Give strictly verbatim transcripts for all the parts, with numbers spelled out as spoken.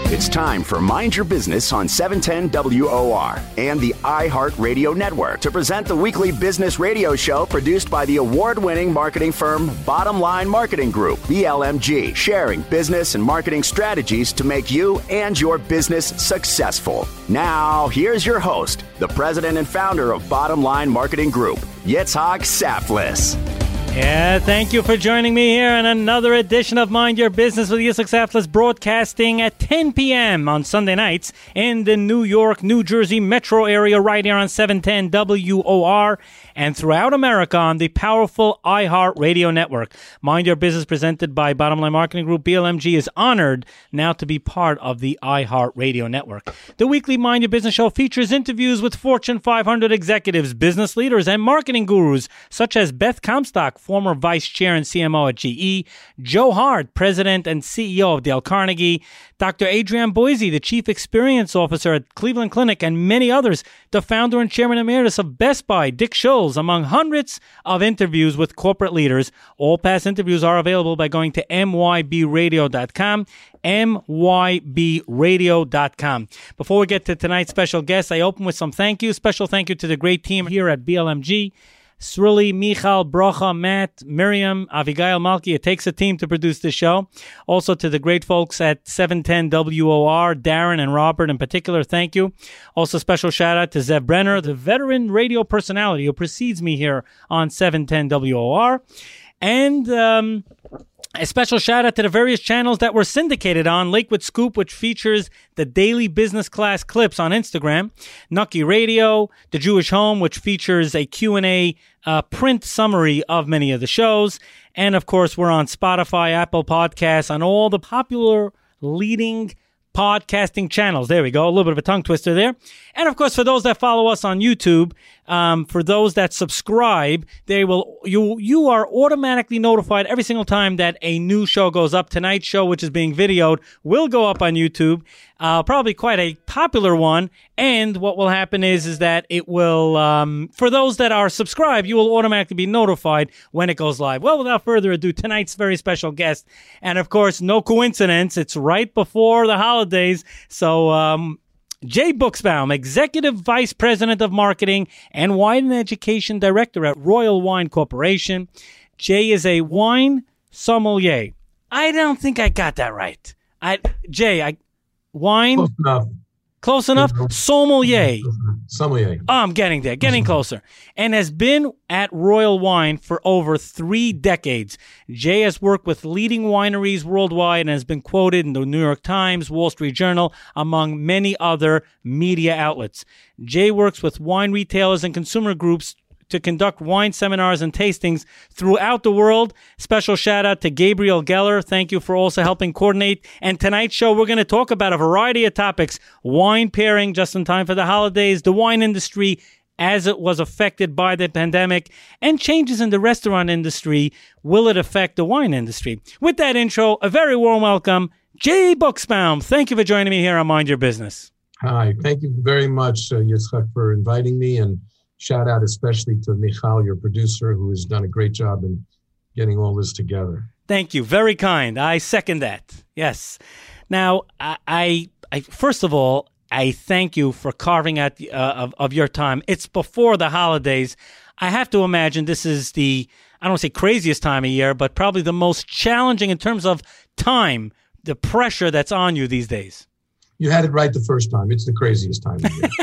It's time for Mind Your Business on seven ten W O R and the iHeartRadio Network to present the weekly business radio show produced by the award-winning marketing firm Bottom Line Marketing Group, B L M G, sharing business and marketing strategies to make you and your business successful. Now, here's your host, the president and founder of Bottom Line Marketing Group, Yitzhak Saftlis. Yeah, thank you for joining me here on another edition of Mind Your Business with Yitzhak Saftlis, broadcasting at ten p.m. on Sunday nights in the New York, New Jersey metro area right here on seven ten W O R and throughout America on the powerful iHeartRadio network. Mind Your Business, presented by Bottom Line Marketing Group, B L M G, is honored now to be part of the iHeartRadio network. The weekly Mind Your Business show features interviews with Fortune five hundred executives, business leaders, and marketing gurus such as Beth Comstock, former vice chair and C M O at G E, Joe Hart, president and C E O of Dale Carnegie, Doctor Adrienne Boise, the chief experience officer at Cleveland Clinic, and many others, the founder and chairman emeritus of Best Buy, Dick Schulze, among hundreds of interviews with corporate leaders. All past interviews are available by going to M Y B radio dot com, M Y B radio dot com. Before we get to tonight's special guest, I open with some thank yous. Special thank you to the great team here at B L M G. Srili, Michal, Brocha, Matt, Miriam, Avigail, Malki. It takes a team to produce this show. Also to the great folks at seven ten W O R, Darren and Robert in particular, thank you. Also special shout out to Zev Brenner, the veteran radio personality who precedes me here on seven ten W O R. And um, a special shout out to the various channels that were syndicated on Lakewood Scoop, which features the daily business class clips on Instagram, Nucky Radio, The Jewish Home, which features a Q and A uh, print summary of many of the shows. And of course, we're on Spotify, Apple Podcasts, on all the popular leading podcasting channels. There we go. A little bit of a tongue twister there. And of course, for those that follow us on YouTube, um, for those that subscribe, they will, you, you are automatically notified every single time that a new show goes up. Tonight's show, which is being videoed, will go up on YouTube. Uh, probably quite a popular one. And what will happen is, is that it will, um, for those that are subscribed, you will automatically be notified when it goes live. Well, without further ado, tonight's very special guest. And of course, no coincidence, it's right before the holidays. So, um, Jay Buchsbaum, Executive Vice President of Marketing and Wine and Education Director at Royal Wine Corporation. Jay is a wine sommelier. I don't think I got that right. I, Jay, I, wine? Close enough. Close enough? Sommelier. Sommelier. Oh, I'm getting there, getting closer. And has been at Royal Wine for over three decades. Jay has worked with leading wineries worldwide and has been quoted in the New York Times, Wall Street Journal, among many other media outlets. Jay works with wine retailers and consumer groups to conduct wine seminars and tastings throughout the world. Special shout out to Gabriel Geller. Thank you for also helping coordinate. And tonight's show, we're going to talk about a variety of topics. Wine pairing, just in time for the holidays, the wine industry as it was affected by the pandemic, and changes in the restaurant industry. Will it affect the wine industry? With that intro, a very warm welcome, Jay Buchsbaum. Thank you for joining me here on Mind Your Business. Hi, thank you very much, uh, Yitzhak, for inviting me, and shout out especially to Michal, your producer, who has done a great job in getting all this together. Thank you. Very kind. I second that. Yes. Now, I, I, I first of all, I thank you for carving out uh, of, of your time. It's before the holidays. I have to imagine this is the, I don't want to say craziest time of year, but probably the most challenging in terms of time, the pressure that's on you these days. You had it right the first time. It's the craziest time of year.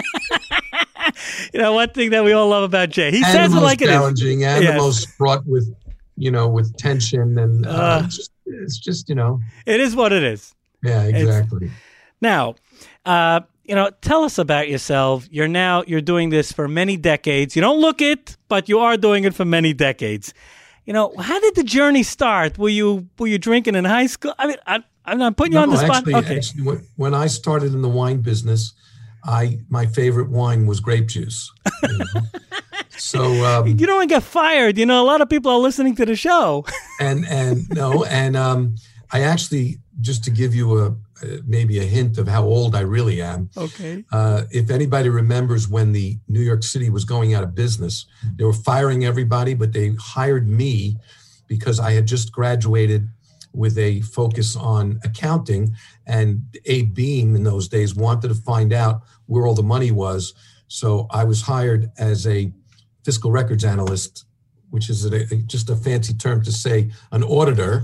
You know, one thing that we all love about Jay, he and says it like it is. Challenging and yes. the most fraught with, you know, with tension and uh, uh, it's, just, it's just, you know. It is what it is. Yeah, exactly. It's, now, uh, you know, tell us about yourself. You're now, you're doing this for many decades. You don't look it, but you are doing it for many decades. You know, how did the journey start? Were you, were you drinking in high school? I mean, I, I'm not putting you no, on the spot. Actually, okay. Actually, when I started in the wine business, I my favorite wine was grape juice. You know? So um, you don't want to get fired. You know, a lot of people are listening to the show. and and no, and um, I actually, just to give you a, a maybe a hint of how old I really am. Okay. Uh, if anybody remembers when the New York City was going out of business, they were firing everybody, but they hired me because I had just graduated with a focus on accounting. And Abe Beam in those days wanted to find out where all the money was. So I was hired as a fiscal records analyst, which is a, just a fancy term to say an auditor.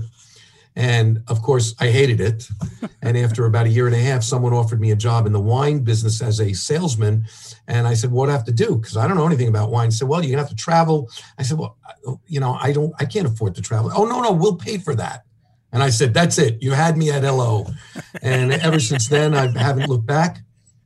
And of course, I hated it. And after about a year and a half, someone offered me a job in the wine business as a salesman. And I said, what do I have to do? Because I don't know anything about wine. He said, well, you're going to have to travel. I said, well, you know, I don't, I can't afford to travel. Oh, no, no, we'll pay for that. And I said, that's it. You had me at L O. And ever since then, I haven't looked back.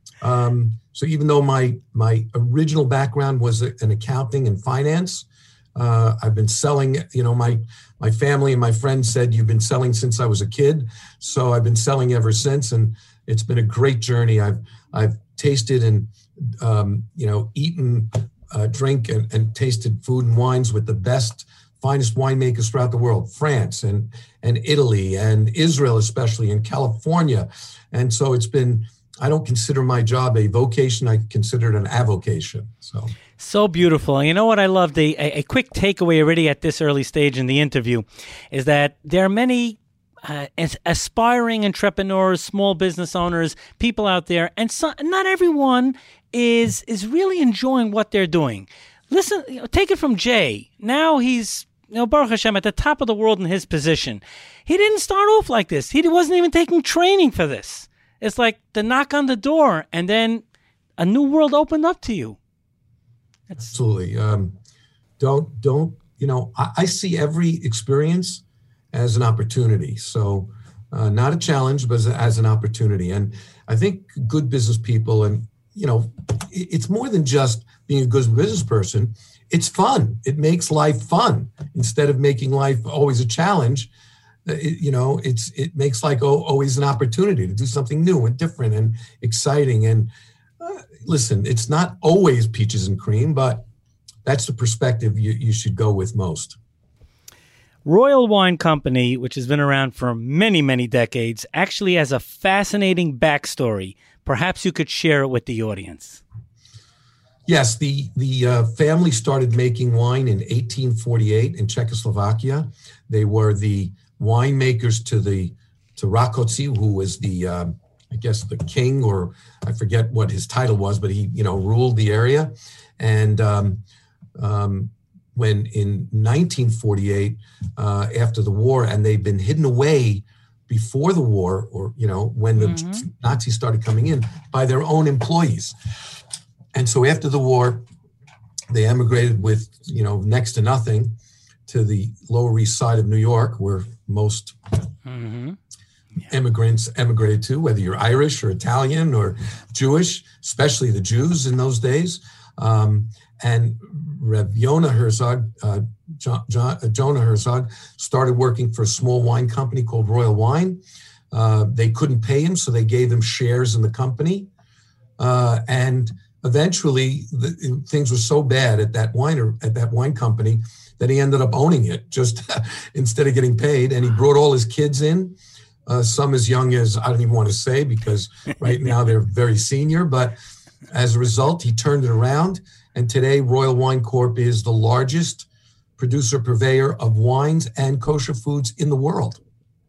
Um, so even though my, my original background was in accounting and finance, uh, I've been selling, you know, my, my family and my friends said, you've been selling since I was a kid. So I've been selling ever since. And it's been a great journey. I've, I've tasted and, um, you know, eaten, uh, drink and, and tasted food and wines with the best, finest winemakers throughout the world, France and, and Italy and Israel, especially in California. And so it's been, I don't consider my job a vocation. I consider it an avocation. So. So beautiful. You know what I loved? A, a quick takeaway already at this early stage in the interview is that there are many uh, aspiring entrepreneurs, small business owners, people out there, and so, not everyone is is really enjoying what they're doing. Listen, you know, take it from Jay. Now he's, you know, Baruch Hashem, at the top of the world in his position. He didn't start off like this. He wasn't even taking training for this. It's like the knock on the door, and then a new world opened up to you. That's... Absolutely. Um, don't, don't, you know, I, I see every experience as an opportunity. So uh, not a challenge, but as, as an opportunity. And I think good business people, and, you know, it, it's more than just being a good business person. It's fun. It makes life fun instead of making life always a challenge. It, you know, it's it makes like oh, always an opportunity to do something new and different and exciting. And uh, listen, it's not always peaches and cream, but that's the perspective you, you should go with most. Royal Wine Company, which has been around for many, many decades, actually has a fascinating backstory. Perhaps you could share it with the audience. Yes, the, the uh, family started making wine in eighteen forty-eight in Czechoslovakia. They were the winemakers to the to Rákóczi, who was the uh, I guess the king, or I forget what his title was, but he you know ruled the area. And um, um, when in nineteen forty-eight, uh, after the war, and they've been hidden away before the war, or you know when the mm-hmm. Nazis started coming in, by their own employees. And so after the war, they emigrated with you know next to nothing to the Lower East Side of New York, where most mm-hmm. yeah. immigrants emigrated to, whether you're Irish or Italian or Jewish, especially the Jews in those days. Um, and Rev Yonah Herzog, uh, John, John, uh, Jonah Herzog, started working for a small wine company called Royal Wine. Uh, they couldn't pay him, so they gave him shares in the company. Uh, and eventually, the, things were so bad at that wine at that wine company that he ended up owning it just instead of getting paid. And he brought all his kids in, uh, some as young as, I don't even want to say, because right now they're very senior. But as a result, he turned it around. And today, Royal Wine Corp is the largest producer purveyor of wines and kosher foods in the world,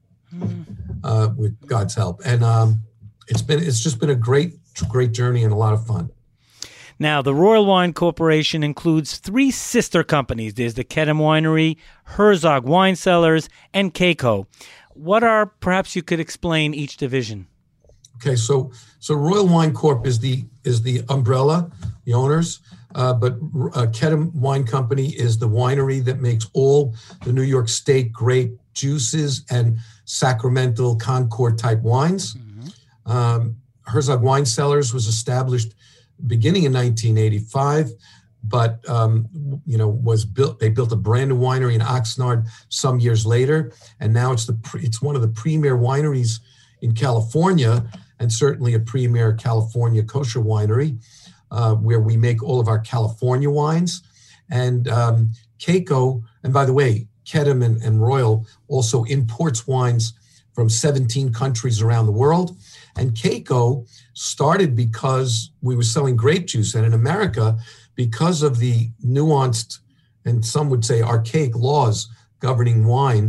mm. uh, with God's help. And um, it's been it's just been a great, great journey and a lot of fun. Now, the Royal Wine Corporation includes three sister companies. There's the Kedem Winery, Herzog Wine Cellars, and Keiko. What are, perhaps you could explain each division? Okay, so so Royal Wine Corp is the is the umbrella, the owners, uh, but uh, Kedem Wine Company is the winery that makes all the New York State grape juices and sacramental Concord type wines. Mm-hmm. Um, Herzog Wine Cellars was established beginning in nineteen eighty-five, but um, you know was built. They built a brand new winery in Oxnard some years later, and now it's the it's one of the premier wineries in California, and certainly a premier California kosher winery, uh, where we make all of our California wines. And um, Keiko, and by the way, Kedem and, and Royal also imports wines from seventeen countries around the world. And Keiko started because we were selling grape juice. And in America, because of the nuanced and some would say archaic laws governing wine,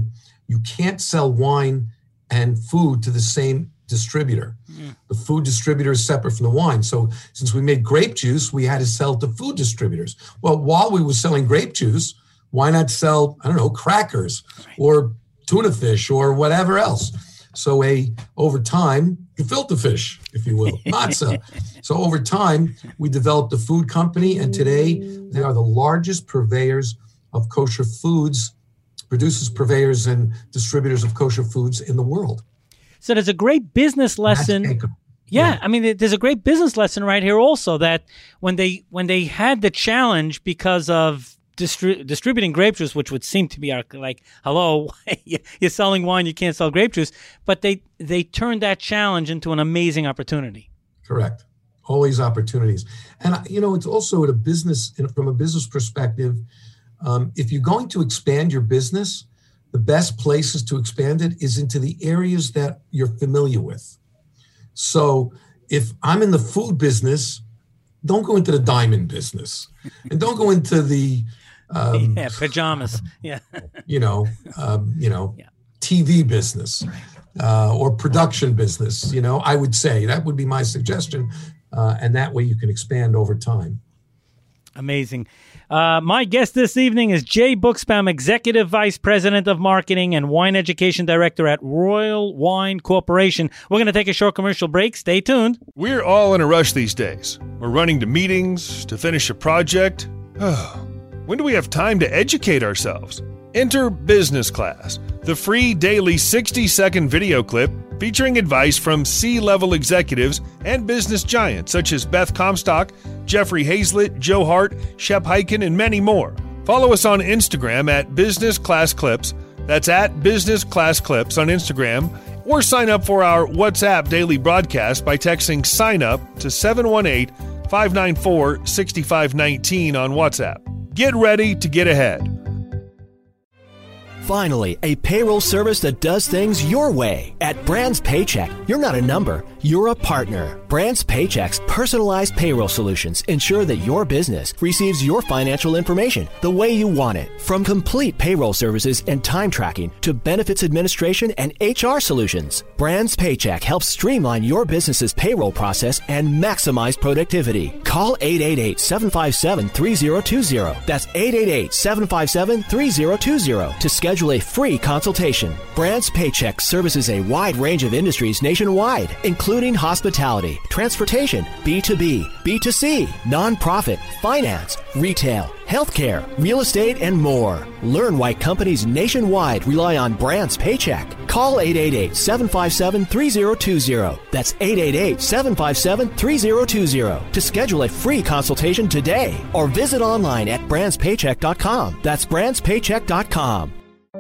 you can't sell wine and food to the same distributor. Mm. The food distributor is separate from the wine. So since we made grape juice, we had to sell to food distributors. Well, while we were selling grape juice, why not sell, I don't know, crackers or tuna fish or whatever else? So a over time, gefilte fish, if you will, matzah. So over time, we developed a food company, and today they are the largest purveyors of kosher foods, producers, purveyors, and distributors of kosher foods in the world. So there's a great business lesson. Yeah, yeah, I mean, there's a great business lesson right here also, that when they when they had the challenge because of distri- distributing grape juice, which would seem to be our, like, hello, you're selling wine, you can't sell grape juice, but they they turned that challenge into an amazing opportunity. Correct. Always opportunities. And, you know, it's also at a business, from a business perspective, um, if you're going to expand your business, the best places to expand it is into the areas that you're familiar with. So if I'm in the food business, don't go into the diamond business, and don't go into the um, yeah pajamas, yeah, you know, um, you know, yeah. T V business uh, or production business. You know, I would say that would be my suggestion, uh, and that way you can expand over time. Amazing. Uh, my guest this evening is Jay Buchsbaum, Executive Vice President of Marketing and Wine Education Director at Royal Wine Corporation. We're going to take a short commercial break. Stay tuned. We're all in a rush these days. We're running to meetings, to finish a project. When do we have time to educate ourselves? Enter Business Class, the free daily sixty-second video clip featuring advice from C-level executives and business giants such as Beth Comstock, Jeffrey Hazlett, Joe Hart, Shep Hyken, and many more. Follow us on Instagram at Business Class Clips. That's at Business Class Clips on Instagram. Or sign up for our WhatsApp daily broadcast by texting sign up to seven one eight, five nine four, six five one nine on WhatsApp. Get ready to get ahead. Finally, a payroll service that does things your way. At Brands Paycheck, you're not a number, you're a partner. Brands Paycheck's personalized payroll solutions ensure that your business receives your financial information the way you want it. From complete payroll services and time tracking to benefits administration and H R solutions, Brands Paycheck helps streamline your business's payroll process and maximize productivity. Call eight eight eight, seven five seven, three zero two zero. That's eight eight eight, seven five seven, three zero two zero to schedule a free consultation. Brands Paycheck services a wide range of industries nationwide, including hospitality, transportation, B two B, B two C, nonprofit, finance, retail, healthcare, real estate, and more. Learn why companies nationwide rely on Brands Paycheck. Call eight eight eight, seven five seven, three zero two zero. That's eight eight eight, seven five seven, three zero two zero to schedule a free consultation today, or visit online at brands paycheck dot com. That's brands paycheck dot com.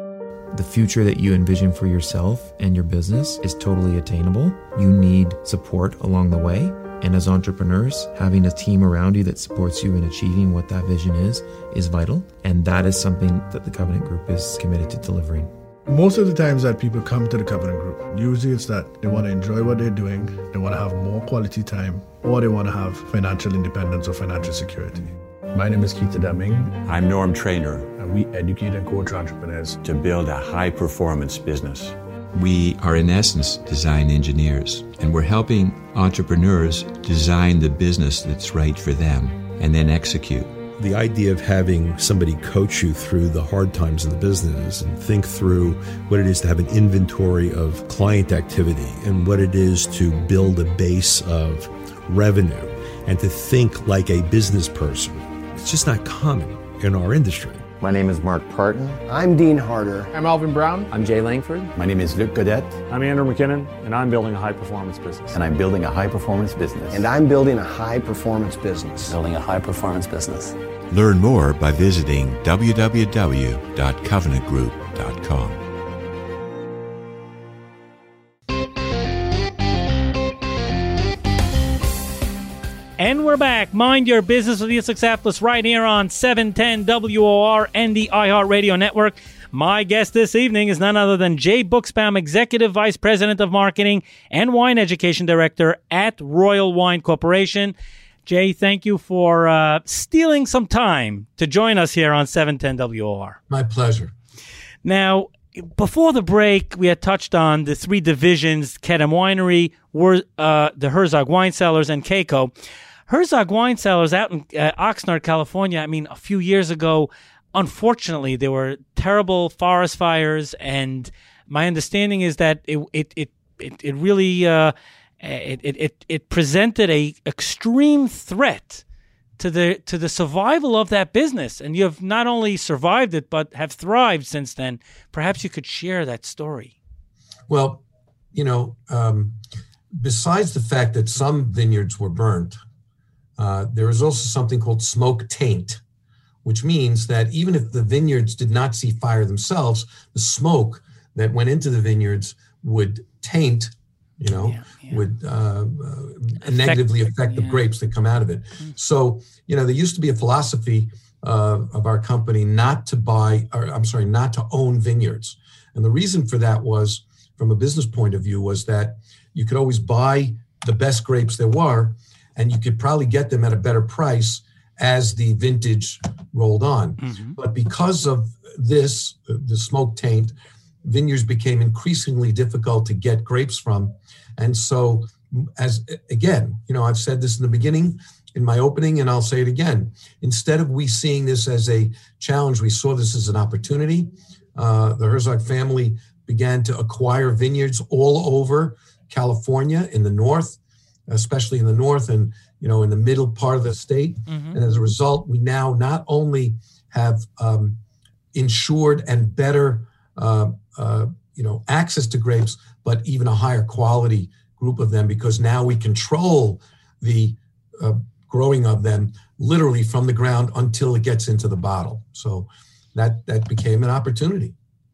The future that you envision for yourself and your business is totally attainable. You need support along the way. And as entrepreneurs, having a team around you that supports you in achieving what that vision is, is vital. And that is something that the Covenant Group is committed to delivering. Most of the times that people come to the Covenant Group, usually it's that they want to enjoy what they're doing, they want to have more quality time, or they want to have financial independence or financial security. My name is Keith Deming. I'm Norm Trainer. And we educate and coach entrepreneurs to build a high-performance business. We are, in essence, design engineers, and we're helping entrepreneurs design the business that's right for them and then execute. The idea of having somebody coach you through the hard times in the business and think through what it is to have an inventory of client activity and what it is to build a base of revenue and to think like a business person. It's just not common in our industry. My name is Mark Parton. I'm Dean Harder. I'm Alvin Brown. I'm Jay Langford. My name is Luc Godet. I'm Andrew McKinnon, and I'm building a high-performance business. And I'm building a high-performance business. And I'm building a high-performance business. Building a high-performance business. Learn more by visiting w w w dot covenant group dot com. And we're back. Mind Your Business with Yitzhak Saftlis right here on seven ten W O R and the iHeartRadio Network. My guest this evening is none other than Jay Buchsbaum, Executive Vice President of Marketing and Wine Education Director at Royal Wine Corporation. Jay, thank you for uh, stealing some time to join us here on seven ten W O R. My pleasure. Now, before the break, we had touched on the three divisions, Kedem Winery, were, uh, the Herzog Wine Cellars, and Keiko. Herzog Wine Cellars out in uh, Oxnard, California, I mean, a few years ago, unfortunately, there were terrible forest fires, and my understanding is that it it it it, it really uh, it, it it presented a extreme threat to the to the survival of that business, and you have not only survived it but have thrived since then. Perhaps you could share that story. Well, you know, um, besides the fact that some vineyards were burnt, uh, there is also something called smoke taint, which means that even if the vineyards did not see fire themselves, the smoke that went into the vineyards would taint, you know, yeah, yeah. would uh, uh, negatively affect the yeah. grapes that come out of it. Mm-hmm. So, you know, there used to be a philosophy uh, of our company not to buy, or I'm sorry, not to own vineyards. And the reason for that was, from a business point of view, was that you could always buy the best grapes there were, and you could probably get them at a better price as the vintage rolled on. Mm-hmm. But because of this, the smoke taint, vineyards became increasingly difficult to get grapes from. And so, as again, you know, I've said this in the beginning, in my opening, and I'll say it again. Instead of we seeing this as a challenge, we saw this as an opportunity. Uh, the Herzog family began to acquire vineyards all over California, in the north, especially in the north, and you know, in the middle part of the state. Mm-hmm. And as a result, we now not only have um, insured and better, uh, uh, you know, access to grapes, but even a higher quality group of them, because now we control the uh, growing of them literally from the ground until it gets into the bottle. So that that became an opportunity.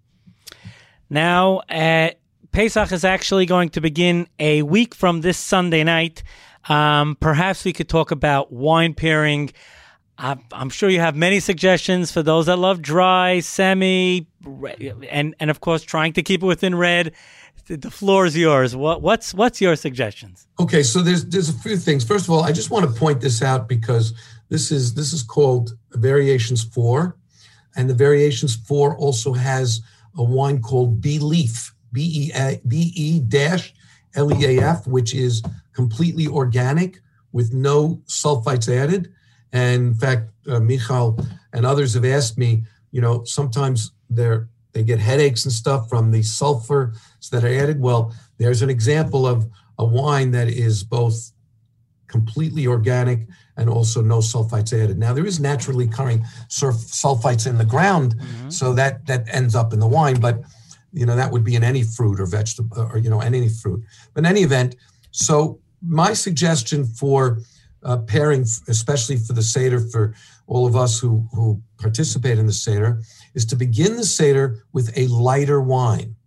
Now, uh, Pesach is actually going to begin a week from this Sunday night. Um, perhaps we could talk about wine pairing. I'm, I'm sure you have many suggestions for those that love dry, semi, and and of course trying to keep it within red. The floor is yours. What what's what's your suggestions? Okay, so there's there's a few things. First of all, I just want to point this out because this is this is called Variations Four, and the Variations Four also has a wine called B-Leaf, B E A B E dash L E A F, which is completely organic with no sulfites added. And in fact, uh, Michal and others have asked me, you know, sometimes they're, they get headaches and stuff from the sulfurs that are added. Well, there's an example of a wine that is both completely organic and also no sulfites added. Now, there is naturally occurring surf sulfites in the ground, mm-hmm. so that, that ends up in the wine, but you know, that would be in any fruit or vegetable, or, you know, in any fruit. But in any event, so my suggestion for uh, pairing, especially for the Seder, for all of us who, who participate in the Seder, is to begin the Seder with a lighter wine.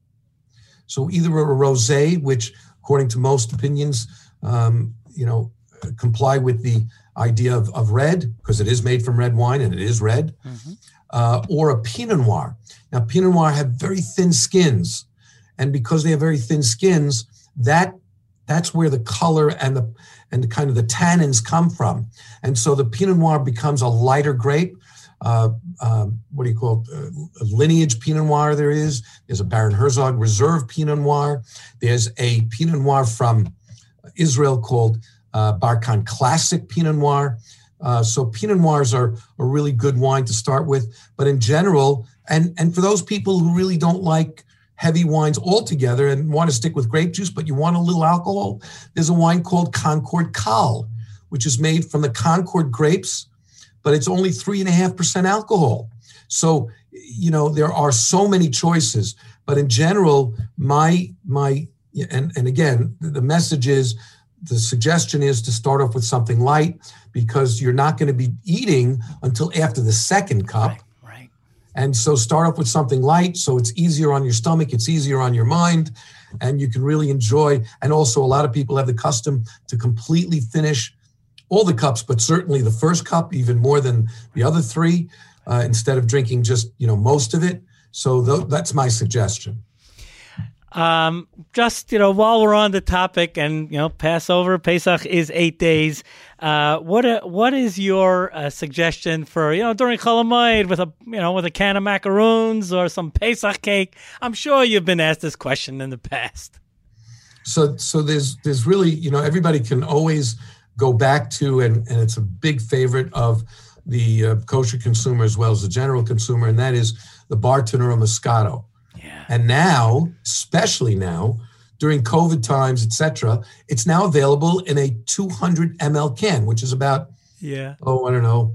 So either a rosé, which according to most opinions, um, you know, comply with the idea of, of red, because it is made from red wine and it is red, mm-hmm. uh, or a Pinot Noir. Now, Pinot Noir have very thin skins, and because they have very thin skins, that that's where the color and the and the kind of the tannins come from. And so the Pinot Noir becomes a lighter grape. Uh, uh, what do you call it? Uh, lineage Pinot Noir there is. There's a Baron Herzog Reserve Pinot Noir. There's a Pinot Noir from Israel called uh, Barkan Classic Pinot Noir. Uh, so Pinot Noirs are a really good wine to start with. But in general, and, and for those people who really don't like heavy wines altogether and want to stick with grape juice, but you want a little alcohol, there's a wine called Concord Cal, which is made from the Concord grapes, but it's only three and a half percent alcohol. So, you know, there are so many choices, but in general, my, my, and, and again, the message is, the suggestion is to start off with something light, because you're not going to be eating until after the second cup. Right, right. And so start off with something light, so it's easier on your stomach, it's easier on your mind, and you can really enjoy. And also a lot of people have the custom to completely finish all the cups, but certainly the first cup, even more than the other three, uh, instead of drinking just, you know, most of it. So th- that's my suggestion. Um, just, you know, while we're on the topic, and, you know, Passover, Pesach is eight days. Uh, what uh, what is your uh, suggestion for, you know, during Chol Hamoed with a, you know, with a can of macaroons or some Pesach cake? I'm sure you've been asked this question in the past. So, so there's there's really, you know, everybody can always go back to, and, and it's a big favorite of the uh, kosher consumer as well as the general consumer, and that is the Bartenura Moscato. Yeah. And now, especially now, during COVID times, et cetera, it's now available in a two hundred milliliter can, which is about, yeah, oh, I don't know,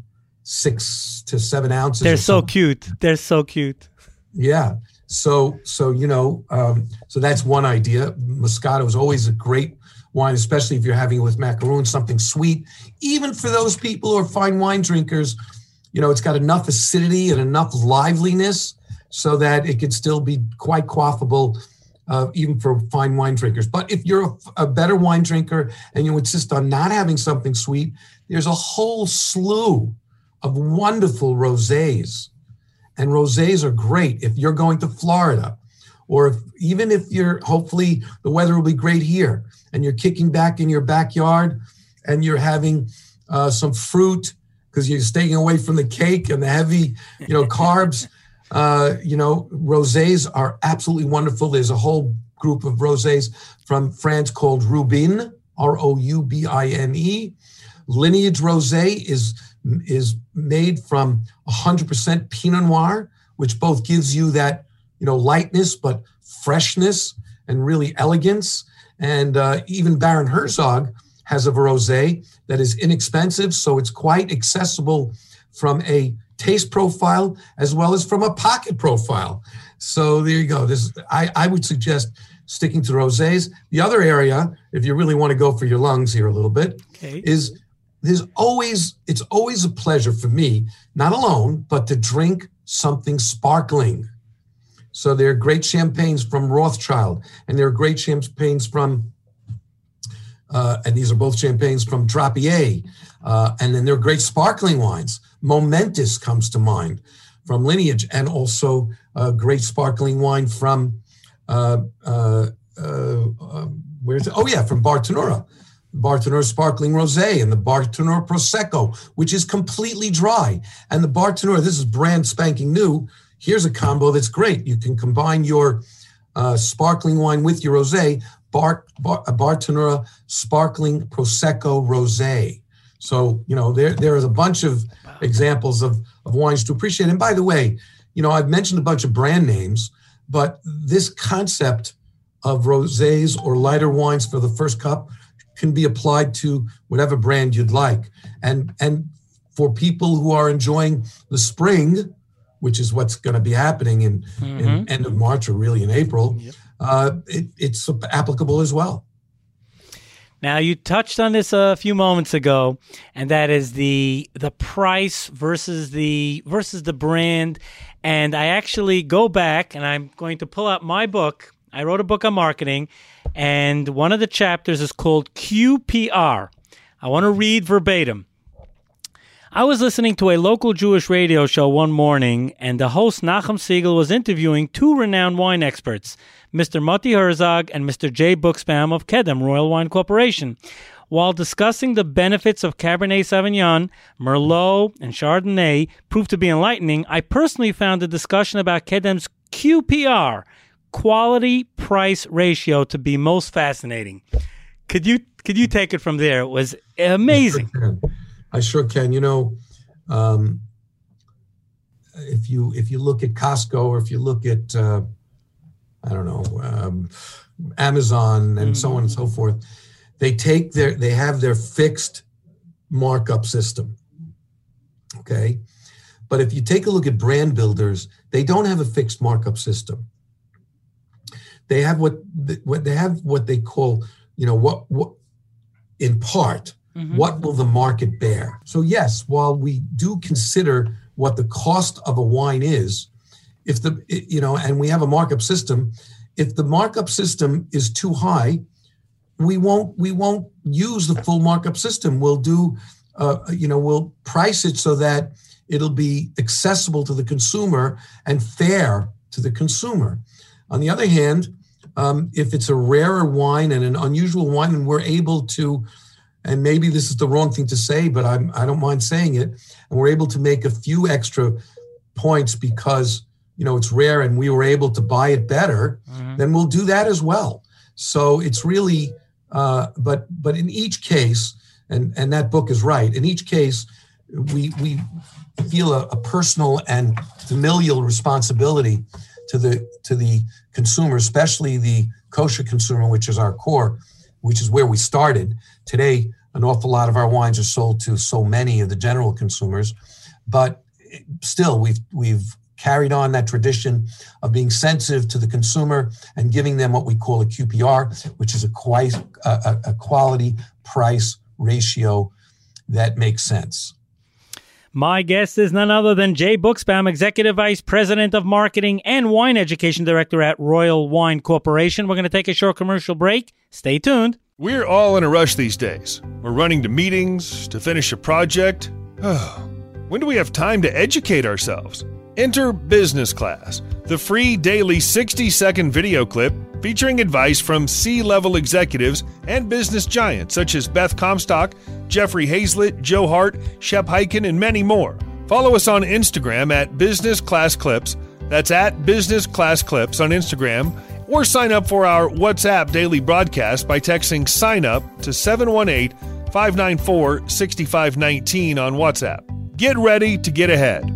six to seven ounces. They're so cute. They're so cute. Yeah. So, so you know, um, so that's one idea. Moscato is always a great wine, especially if you're having it with macaroons, something sweet. Even for those people who are fine wine drinkers, you know, it's got enough acidity and enough liveliness so that it could still be quite quaffable, uh, even for fine wine drinkers. But if you're a, a better wine drinker and you insist on not having something sweet, there's a whole slew of wonderful rosés. And rosés are great if you're going to Florida, or if, even if you're, hopefully the weather will be great here, and you're kicking back in your backyard and you're having uh, some fruit because you're staying away from the cake and the heavy, you know, carbs. Uh, you know, rosés are absolutely wonderful. There's a whole group of rosés from France called Rubin, R O U B I N E. Lineage Rosé is is made from one hundred percent Pinot Noir, which both gives you that, you know, lightness, but freshness and really elegance. And uh, even Baron Herzog has a rosé that is inexpensive, so it's quite accessible from a taste profile as well as from a pocket profile. So there you go. This I, I would suggest sticking to rosés. The other area, if you really want to go for your lungs here a little bit, okay, is there's always it's always a pleasure for me, not alone, but to drink something sparkling. So there are great champagnes from Rothschild, and there are great champagnes from, uh, and these are both champagnes from Drapier, uh, and then there are great sparkling wines. Momentous comes to mind from Lineage, and also a great sparkling wine from, uh, uh, uh, uh, where's it? Oh yeah, from Bartenura. Bartenura Sparkling Rosé and the Bartenura Prosecco, which is completely dry. And the Bartenura, this is brand spanking new. Here's a combo that's great. You can combine your uh, sparkling wine with your rosé, Bar, Bar, Bartenura Sparkling Prosecco Rosé. So, you know, there there is a bunch of examples of, of wines to appreciate. And by the way, you know, I've mentioned a bunch of brand names, but this concept of rosés or lighter wines for the first cup can be applied to whatever brand you'd like. And, and for people who are enjoying the spring, which is what's going to be happening in, mm-hmm. in end of March or really in April, yep. uh, it, it's applicable as well. Now, you touched on this a few moments ago, and that is the the price versus the versus the brand. And I actually go back, and I'm going to pull out my book. I wrote a book on marketing, and one of the chapters is called Q P R. I want to read verbatim. I was listening to a local Jewish radio show one morning, and the host, Nachum Siegel, was interviewing two renowned wine experts, Mister Moti Herzog and Mister Jay Buchsbaum of Kedem Royal Wine Corporation. While discussing the benefits of Cabernet Sauvignon, Merlot, and Chardonnay proved to be enlightening, I personally found the discussion about Kedem's Q P R, quality-price ratio, to be most fascinating. Could you could you take it from there? It was amazing. I sure can. You know, um, if you if you look at Costco, or if you look at uh, I don't know um, Amazon and mm-hmm. so on and so forth, they take their they have their fixed markup system. Okay, but if you take a look at brand builders, they don't have a fixed markup system. They have what what they have what they call, you know, what what in part. Mm-hmm. What will the market bear? So yes, while we do consider what the cost of a wine is, if the, you know, and we have a markup system, if the markup system is too high, we won't, we won't use the full markup system. We'll do, uh, you know, we'll price it so that it'll be accessible to the consumer and fair to the consumer. On the other hand, um, if it's a rarer wine and an unusual wine, and we're able to, and maybe this is the wrong thing to say, but I'm, I don't mind saying it, and we're able to make a few extra points because, you know, it's rare and we were able to buy it better, mm-hmm. then we'll do that as well. So it's really, uh, but but in each case, and, and that book is right, in each case, we we feel a, a personal and familial responsibility to the to the consumer, especially the kosher consumer, which is our core, which is where we started. Today, an awful lot of our wines are sold to so many of the general consumers, but still, we've we've carried on that tradition of being sensitive to the consumer and giving them what we call a Q P R, which is a, quite, a, a quality price ratio that makes sense. My guest is none other than Jay Buchsbaum, Executive Vice President of Marketing and Wine Education Director at Royal Wine Corporation. We're going to take a short commercial break. Stay tuned. We're all in a rush these days. We're running to meetings, to finish a project. When do we have time to educate ourselves? Enter Business Class, the free daily sixty-second video clip featuring advice from C-level executives and business giants such as Beth Comstock, Jeffrey Hazlett, Joe Hart, Shep Hyken, and many more. Follow us on Instagram at Business Class Clips. That's at Business Class Clips on Instagram. Or sign up for our WhatsApp daily broadcast by texting sign up to seven one eight, five nine four, six five one nine on WhatsApp. Get ready to get ahead.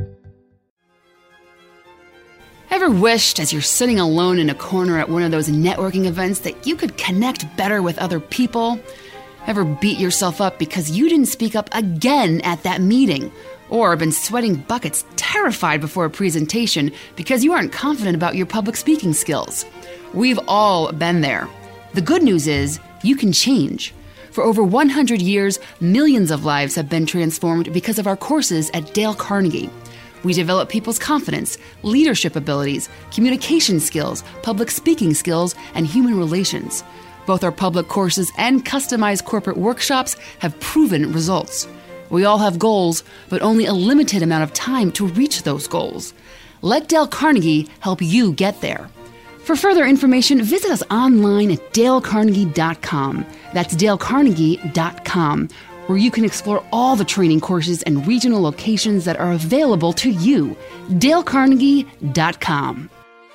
Ever wished, as you're sitting alone in a corner at one of those networking events, that you could connect better with other people? Ever beat yourself up because you didn't speak up again at that meeting? Or been sweating buckets, terrified before a presentation because you aren't confident about your public speaking skills? We've all been there. The good news is, you can change. For over one hundred years, millions of lives have been transformed because of our courses at Dale Carnegie. We develop people's confidence, leadership abilities, communication skills, public speaking skills, and human relations. Both our public courses and customized corporate workshops have proven results. We all have goals, but only a limited amount of time to reach those goals. Let Dale Carnegie help you get there. For further information, visit us online at dale carnegie dot com. That's dale carnegie dot com, where you can explore all the training courses and regional locations that are available to you. dale carnegie dot com.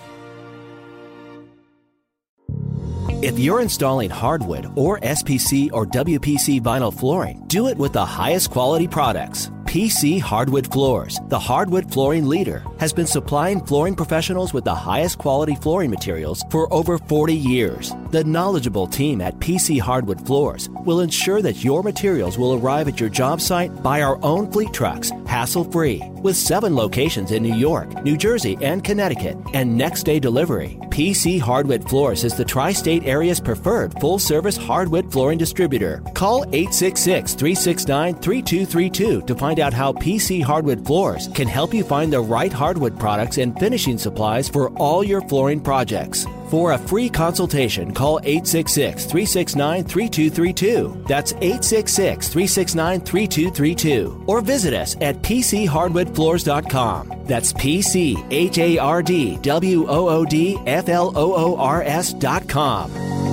If you're installing hardwood or S P C or W P C vinyl flooring, do it with the highest quality products. P C Hardwood Floors, the hardwood flooring leader, has been supplying flooring professionals with the highest quality flooring materials for over forty years. The knowledgeable team at P C Hardwood Floors will ensure that your materials will arrive at your job site by our own fleet trucks, hassle-free. With seven locations in New York, New Jersey, and Connecticut, and next-day delivery, P C Hardwood Floors is the tri-state area's preferred full-service hardwood flooring distributor. Call eight six six, three six nine, three two three two to find out how P C Hardwood Floors can help you find the right hardwood products and finishing supplies for all your flooring projects. For a free consultation, call eight six six, three six nine, three two three two. That's eight six six, three six nine, three two three two. Or visit us at p c hardwood floors dot com. That's P C H A R D W O O D F L O O R S dot com.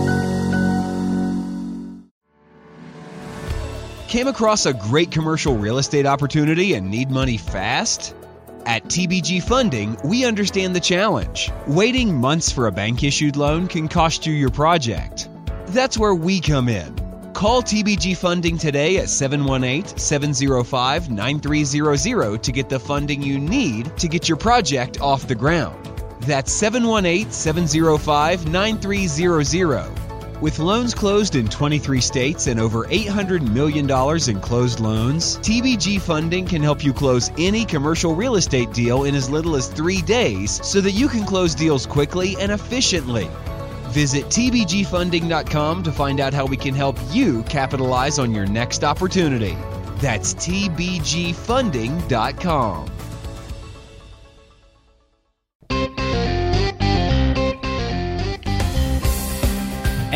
Came across a great commercial real estate opportunity and need money fast? At T B G Funding, we understand the challenge. Waiting months for a bank-issued loan can cost you your project. That's where we come in. Call T B G Funding today at seven one eight, seven zero five, nine three zero zero to get the funding you need to get your project off the ground. That's seven one eight, seven zero five, nine three zero zero. With loans closed in twenty-three states and over eight hundred million dollars in closed loans, T B G Funding can help you close any commercial real estate deal in as little as three days so that you can close deals quickly and efficiently. Visit T B G funding dot com to find out how we can help you capitalize on your next opportunity. That's T B G funding dot com.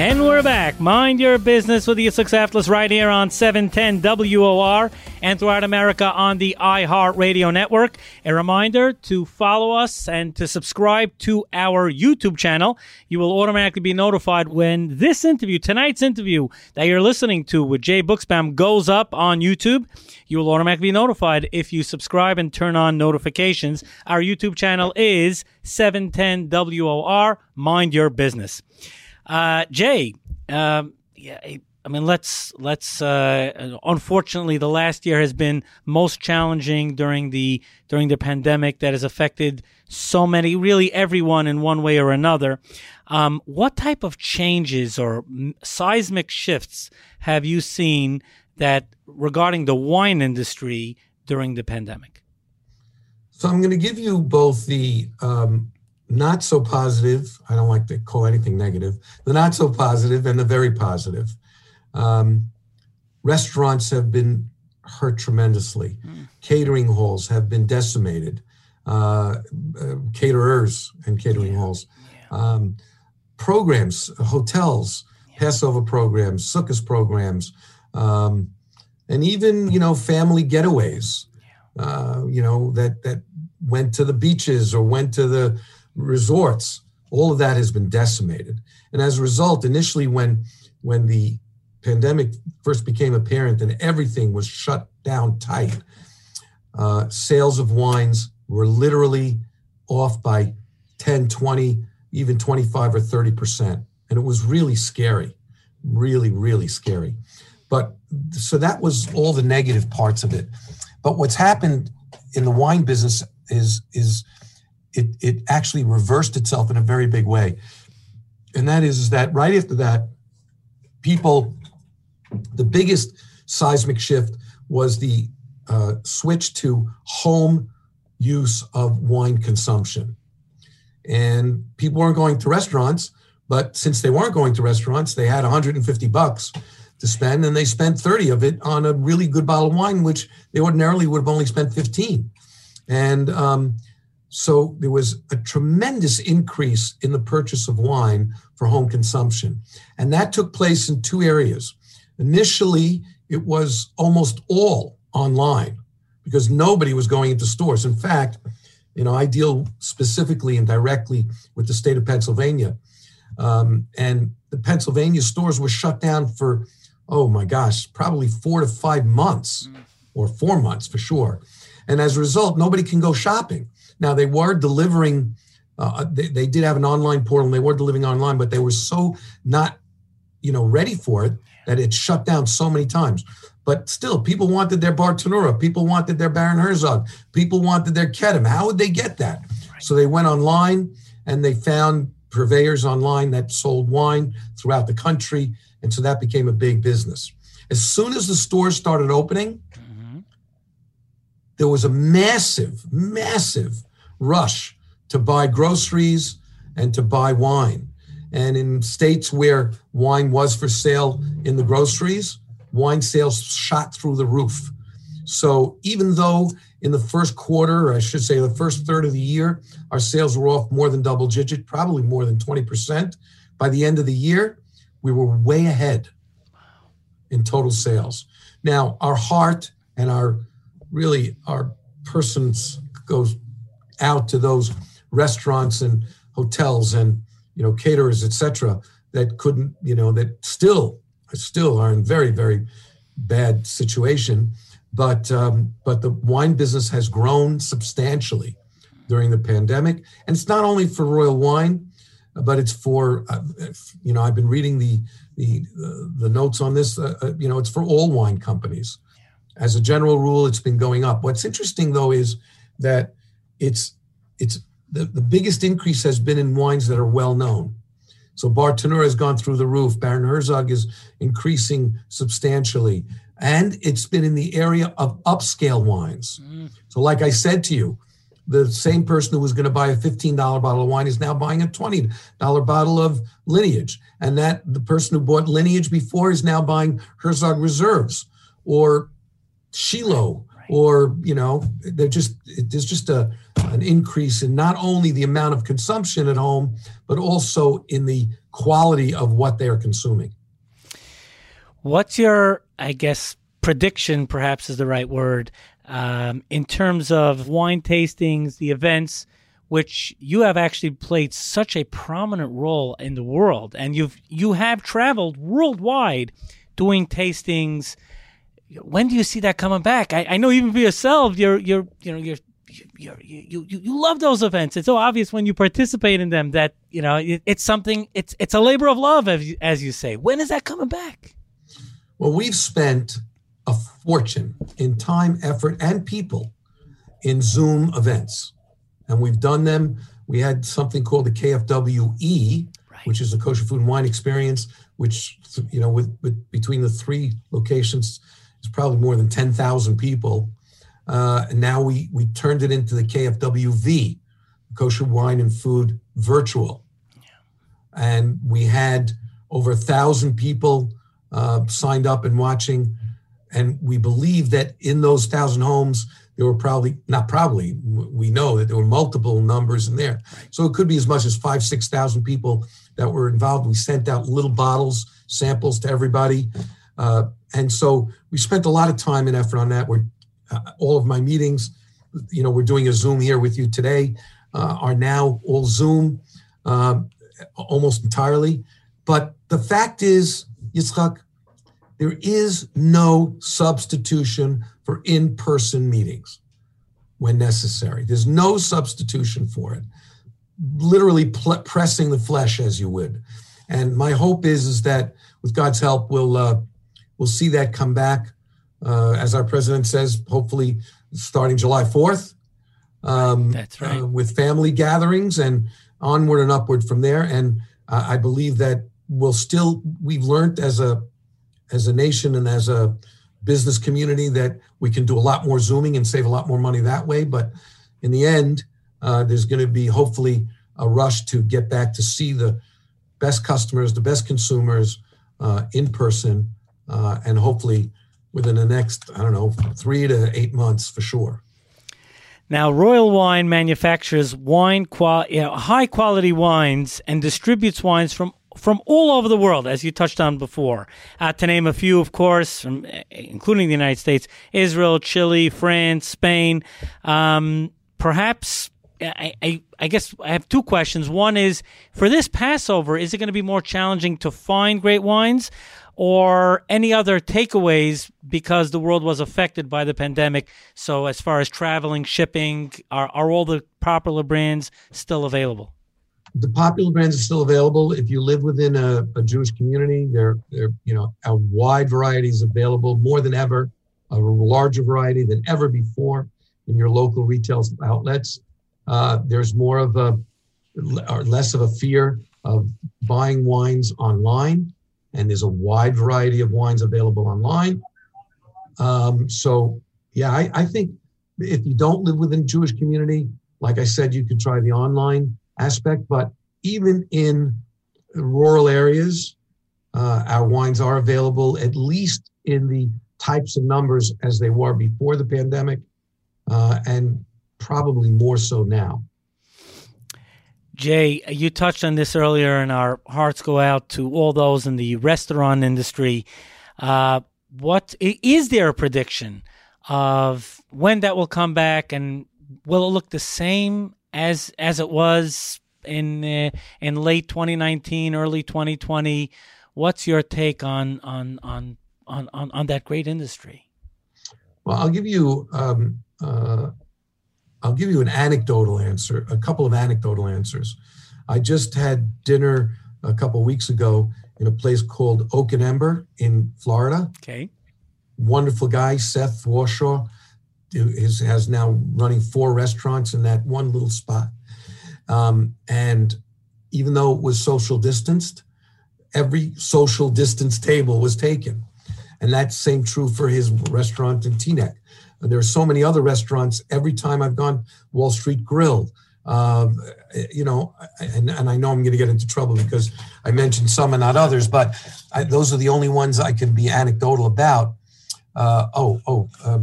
And we're back. Mind Your Business with Yitzhak Saftlis right here on seven ten W O R and throughout America on the iHeart Radio Network. A reminder to follow us and to subscribe to our YouTube channel. You will automatically be notified when this interview, tonight's interview that you're listening to with Jay Buchsbaum goes up on YouTube. You will automatically be notified if you subscribe and turn on notifications. Our YouTube channel is seven ten W O R, Mind Your Business. Uh, Jay, um, yeah, I mean, let's, let's, uh, unfortunately, the last year has been most challenging during the, during the pandemic that has affected so many, really everyone in one way or another. Um, what type of changes or seismic shifts have you seen that regarding the wine industry during the pandemic? So I'm going to give you both the, um, not so positive, I don't like to call anything negative, the not so positive and the very positive. Um, restaurants have been hurt tremendously. Mm. Catering halls have been decimated. Uh, uh, caterers and catering yeah. halls. Yeah. Um, programs, hotels, yeah. Passover programs, Sukkot programs, um, and even, you know, family getaways, yeah. uh, you know, that, that went to the beaches or went to the resorts. All of that has been decimated. And as a result, initially when when the pandemic first became apparent and everything was shut down tight, uh, sales of wines were literally off by ten, twenty, even twenty-five or thirty percent. And it was really scary, really, really scary. But so that was all the negative parts of it. But what's happened in the wine business is is It, it actually reversed itself in a very big way. And that is, is that right after that, people, the biggest seismic shift was the uh, switch to home use of wine consumption. And people weren't going to restaurants, but since they weren't going to restaurants, they had one hundred fifty bucks to spend, and they spent thirty of it on a really good bottle of wine, which they ordinarily would have only spent fifteen. And um, So there was a tremendous increase in the purchase of wine for home consumption. And that took place in two areas. Initially, it was almost all online because nobody was going into stores. In fact, you know, I deal specifically and directly with the state of Pennsylvania. Um, and the Pennsylvania stores were shut down for, oh my gosh, probably four to five months or four months for sure. And as a result, nobody can go shopping. Now, they were delivering, uh, they, they did have an online portal and they were delivering online, but they were so not, you know, ready for it that it shut down so many times. But still, people wanted their Bartonura, people wanted their Baron Herzog, people wanted their Kedem. How would they get that? Right. So they went online and they found purveyors online that sold wine throughout the country. And so that became a big business. As soon as the stores started opening, mm-hmm. there was a massive, massive rush to buy groceries and to buy wine. And in states where wine was for sale in the groceries, wine sales shot through the roof. So even though in the first quarter, or I should say the first third of the year, our sales were off more than double digit, probably more than twenty percent, by the end of the year, we were way ahead in total sales. Now, our heart and our really our persons goes out to those restaurants and hotels and, you know, caterers, et cetera, that couldn't, you know, that still, still are in very, very bad situation. But, um, but the wine business has grown substantially during the pandemic. And it's not only for Royal Wine, but it's for, uh, you know, I've been reading the, the, uh, the notes on this, uh, uh, you know, it's for all wine companies. As a general rule, it's been going up. What's interesting, though, is that it's it's the, the biggest increase has been in wines that are well known. So Bartonura has gone through the roof. Baron Herzog is increasing substantially. And it's been in the area of upscale wines. Mm. So like I said to you, the same person who was going to buy a fifteen dollars bottle of wine is now buying a twenty dollars bottle of Lineage. And that the person who bought Lineage before is now buying Herzog Reserves or Shiloh, right. or, you know, they're just, there's just a, an increase in not only the amount of consumption at home, but also in the quality of what they are consuming. What's your, I guess, prediction, perhaps is the right word, um, in terms of wine tastings, the events, which you have actually played such a prominent role in the world, and you've you have traveled worldwide doing tastings. When do you see that coming back? I, I know even for yourself, you're you're you know you're. You, you you you love those events. It's so obvious when you participate in them that you know it, it's something. It's it's a labor of love, as you, as you say. When is that coming back? Well, we've spent a fortune in time, effort, and people in Zoom events, and we've done them. We had something called the K F W E, right. which is the Kosher Food and Wine Experience, which you know with, with between the three locations is probably more than ten thousand people. Uh, and now we we turned it into the K F W V, Kosher Wine and Food Virtual. Yeah. And we had over a thousand people uh, signed up and watching. And we believe that in those thousand homes, there were probably, not probably, we know that there were multiple numbers in there. Right. So it could be as much as five, six thousand people that were involved. We sent out little bottles, samples to everybody. Uh, and so we spent a lot of time and effort on that. We're Uh, all of my meetings, you know, we're doing a Zoom here with you today, uh, are now all Zoom, uh, almost entirely. But the fact is, Yitzchak, there is no substitution for in-person meetings when necessary. There's no substitution for it. Literally pl- pressing the flesh as you would. And my hope is, is that with God's help, we'll uh, we'll see that come back. Uh, as our president says, hopefully starting July fourth. Um, That's right. Uh, with family gatherings and onward and upward from there. And uh, I believe that we'll still, we've learned as a as a nation and as a business community that we can do a lot more Zooming and save a lot more money that way. But in the end, uh, there's going to be hopefully a rush to get back to see the best customers, the best consumers uh, in person, uh, and hopefully within the next, I don't know, three to eight months for sure. Now, Royal Wine manufactures wine qual- you know, high-quality wines and distributes wines from, from all over the world, as you touched on before. Uh, to name a few, of course, from, including the United States, Israel, Chile, France, Spain. Um, perhaps, I, I, I guess I have two questions. One is, for this Passover, is it going to be more challenging to find great wines, or any other takeaways because the world was affected by the pandemic? So as far as traveling, shipping, are, are all the popular brands still available? The popular brands are still available. If you live within a, a Jewish community, there, there, you know, a wide variety is available, more than ever, a larger variety than ever before in your local retail outlets. Uh, there's more of a, or less of a fear of buying wines online. And there's a wide variety of wines available online. Um, so, yeah, I, I think if you don't live within a Jewish community, like I said, you could try the online aspect. But even in rural areas, uh, our wines are available, at least in the types of numbers as they were before the pandemic, uh, and probably more so now. Jay, you touched on this earlier, and our hearts go out to all those in the restaurant industry. Uh, what is there a prediction of when that will come back, and will it look the same as as it was in uh, in late twenty nineteen, early twenty twenty? What's your take on on on on on, on that great industry? Well, I'll give you. Um, uh, I'll give you an anecdotal answer, a couple of anecdotal answers. I just had dinner a couple of weeks ago in a place called Oak and Ember in Florida. Okay. Wonderful guy, Seth Warshaw, is, has now running four restaurants in that one little spot. Um, and even though it was social distanced, every social distance table was taken. And that's same true for his restaurant in Teaneck. There are so many other restaurants. Every time I've gone, Wall Street Grill, um, you know, and, and I know I'm going to get into trouble because I mentioned some and not others, but I, those are the only ones I can be anecdotal about. Uh, oh, oh, um,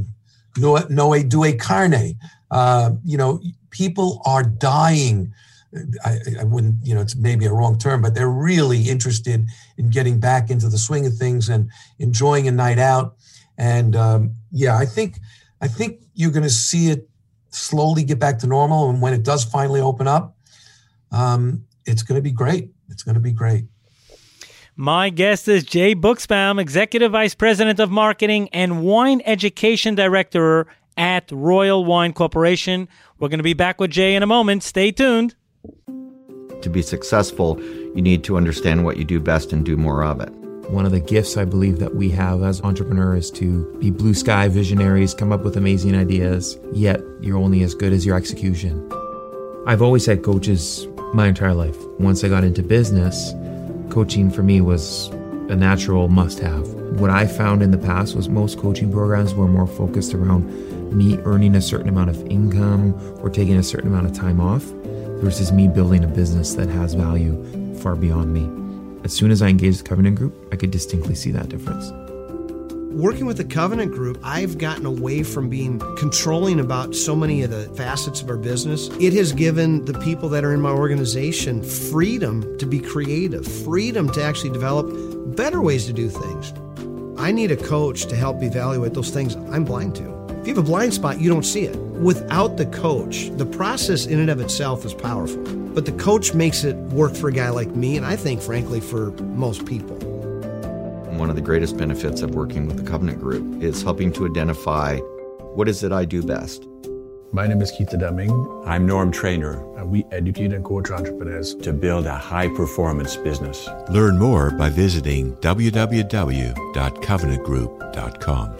Noe, Noe Due Carne. Uh, you know, people are dying. I, I wouldn't, you know, it's maybe a wrong term, but they're really interested in getting back into the swing of things and enjoying a night out. And um, yeah, I think, I think you're going to see it slowly get back to normal. And when it does finally open up, um, it's going to be great. It's going to be great. My guest is Jay Buchsbaum, Executive Vice President of Marketing and Wine Education Director at Royal Wine Corporation. We're going to be back with Jay in a moment. Stay tuned. To be successful, you need to understand what you do best and do more of it. One of the gifts I believe that we have as entrepreneurs is to be blue sky visionaries, come up with amazing ideas, yet you're only as good as your execution. I've always had coaches my entire life. Once I got into business, coaching for me was a natural must-have. What I found in the past was most coaching programs were more focused around me earning a certain amount of income or taking a certain amount of time off versus me building a business that has value far beyond me. As soon as I engaged the Covenant Group, I could distinctly see that difference. Working with the Covenant Group, I've gotten away from being controlling about so many of the facets of our business. It has given the people that are in my organization freedom to be creative, freedom to actually develop better ways to do things. I need a coach to help evaluate those things I'm blind to. If you have a blind spot, you don't see it. Without the coach, the process in and of itself is powerful. But the coach makes it work for a guy like me, and I think, frankly, for most people. One of the greatest benefits of working with the Covenant Group is helping to identify what is it I do best. My name is Keith Deming. I'm Norm Trainer. And we educate and coach entrepreneurs to build a high-performance business. Learn more by visiting w w w dot covenant group dot com.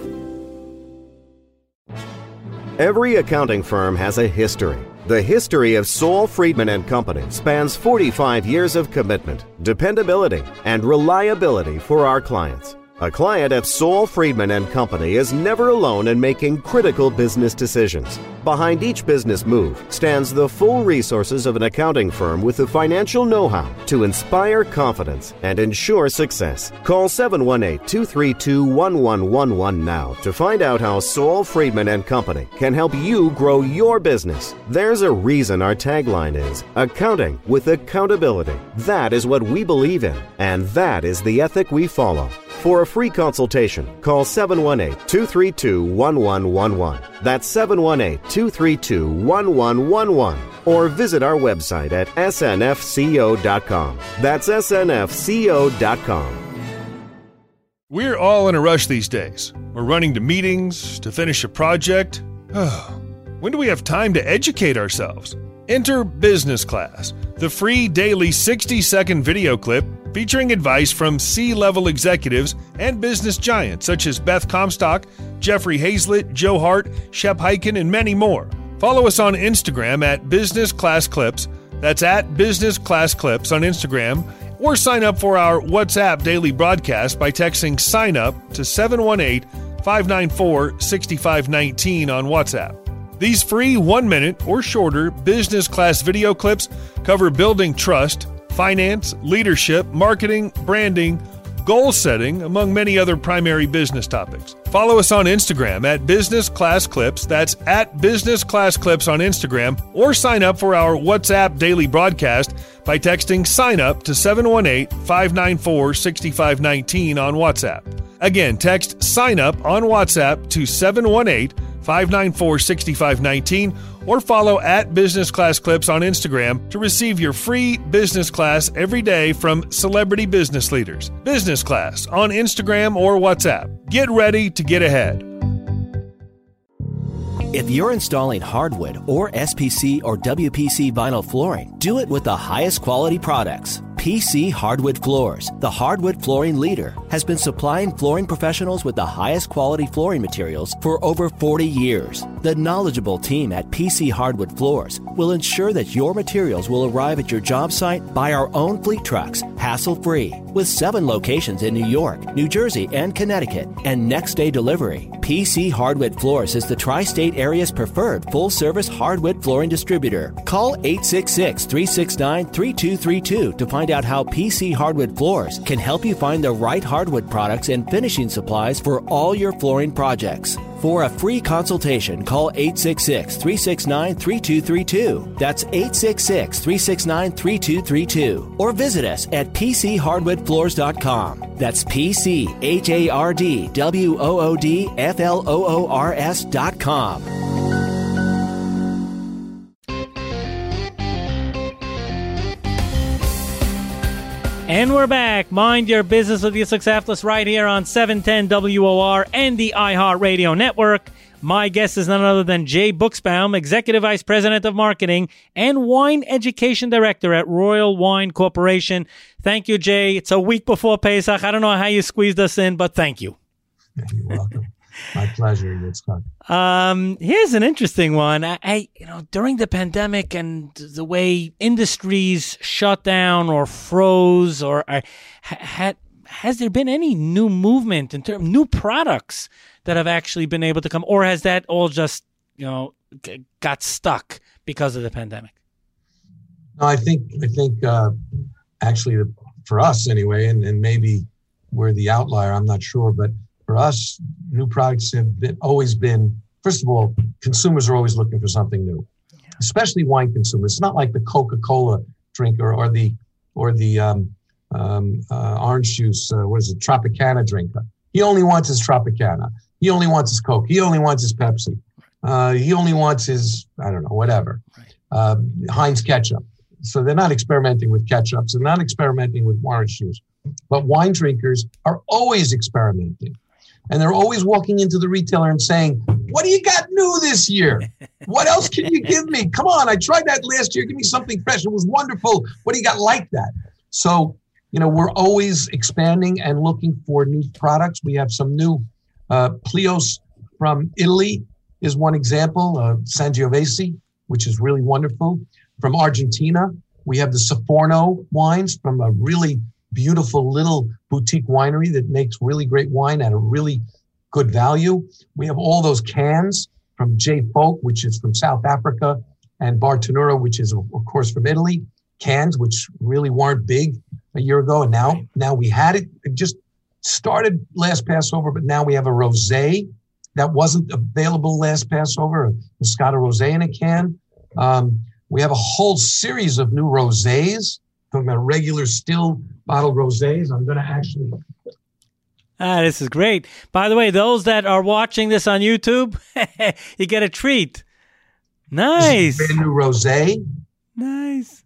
Every accounting firm has a history. The history of Saul Friedman and Company spans forty-five years of commitment, dependability, and reliability for our clients. A client at Saul Friedman and Company is never alone in making critical business decisions. Behind each business move stands the full resources of an accounting firm with the financial know-how to inspire confidence and ensure success. Call seven one eight, two three two, one one one one now to find out how Saul Friedman and Company can help you grow your business. There's a reason our tagline is accounting with accountability. That is what we believe in, and that is the ethic we follow. For a free consultation, call seven one eight, two three two, one one one one. That's seven one eight, two three two, one one one one. Or visit our website at s n f co dot com. That's s n f co dot com. We're all in a rush these days. We're running to meetings, to finish a project. When do we have time to educate ourselves? Enter Business Class, the free daily sixty-second video clip featuring advice from C-level executives and business giants such as Beth Comstock, Jeffrey Hazlett, Joe Hart, Shep Hyken, and many more. Follow us on Instagram at Business Class Clips. That's at Business Class Clips on Instagram. Or sign up for our WhatsApp daily broadcast by texting sign up to seven one eight, five nine four, six five one nine on WhatsApp. These free one-minute or shorter business class video clips cover building trust, finance, leadership, marketing, branding, goal setting, among many other primary business topics. Follow us on Instagram at Business Class Clips. That's at Business Class Clips on Instagram. Or sign up for our WhatsApp daily broadcast by texting sign up to seven one eight, five nine four, six five one nine on WhatsApp. Again, text sign up on WhatsApp to seven one eight, five nine four, six five one nine or follow at Business Class Clips on Instagram to receive your free business class every day from celebrity business leaders. Business Class on Instagram or WhatsApp. Get ready to get ahead. If you're installing hardwood or S P C or W P C vinyl flooring, do it with the highest quality products. P C Hardwood Floors, the hardwood flooring leader, has been supplying flooring professionals with the highest quality flooring materials for over forty years. The knowledgeable team at P C Hardwood Floors will ensure that your materials will arrive at your job site by our own fleet trucks, hassle-free. With seven locations in New York, New Jersey, and Connecticut, and next-day delivery, P C Hardwood Floors is the tri-state area's preferred full-service hardwood flooring distributor. Call eight six six, three six nine, three two three two to find out how P C Hardwood Floors can help you find the right hardwood products and finishing supplies for all your flooring projects. For a free consultation, call eight six six, three six nine, three two three two. That's eight six six, three six nine, three two three two. Or visit us at p c hardwood floors dot com. That's P C H A R D W O O D F L O O R S dot com. And we're back. Mind Your Business with Yitzhak Saflis right here on seven ten W O R and the iHeartRadio Network. My guest is none other than Jay Buchsbaum, Executive Vice President of Marketing and Wine Education Director at Royal Wine Corporation. Thank you, Jay. It's a week before Pesach. I don't know how you squeezed us in, but thank you. You're welcome. My pleasure, Yitzhak. Um, here's an interesting one. I, I, you know, during the pandemic and the way industries shut down or froze, or uh, had has there been any new movement in terms new products that have actually been able to come, or has that all just you know g- got stuck because of the pandemic? No, I think I think uh, actually for us anyway, and, and maybe we're the outlier. I'm not sure, but for us, new products have been, always been, first of all, consumers are always looking for something new, yeah. Especially wine consumers. It's not like the Coca-Cola drinker or the or the um, um, uh, orange juice, uh, what is it, Tropicana drinker. He only wants his Tropicana. He only wants his Coke. He only wants his Pepsi. Uh, he only wants his, I don't know, whatever, right. uh, Heinz ketchup. So they're not experimenting with ketchups. They're not experimenting with orange juice. But wine drinkers are always experimenting. And they're always walking into the retailer and saying, what do you got new this year? What else can you give me? Come on, I tried that last year. Give me something fresh. It was wonderful. What do you got like that? So, you know, we're always expanding and looking for new products. We have some new uh, Plios from Italy is one example, uh, Sangiovese, which is really wonderful. From Argentina, we have the Saforno wines from a really beautiful little boutique winery that makes really great wine at a really good value. We have all those cans from J. Folk, which is from South Africa, and Bartonura, which is, of course, from Italy. Cans, which really weren't big a year ago, and now now we had it. It just started last Passover, but now we have a rosé that wasn't available last Passover, a Moscato rosé in a can. Um, we have a whole series of new rosés, talking about regular still bottled rosés. I'm going to actually... Ah, this is great. By the way, those that are watching this on YouTube, you get a treat. Nice. This is a brand new rosé. Nice.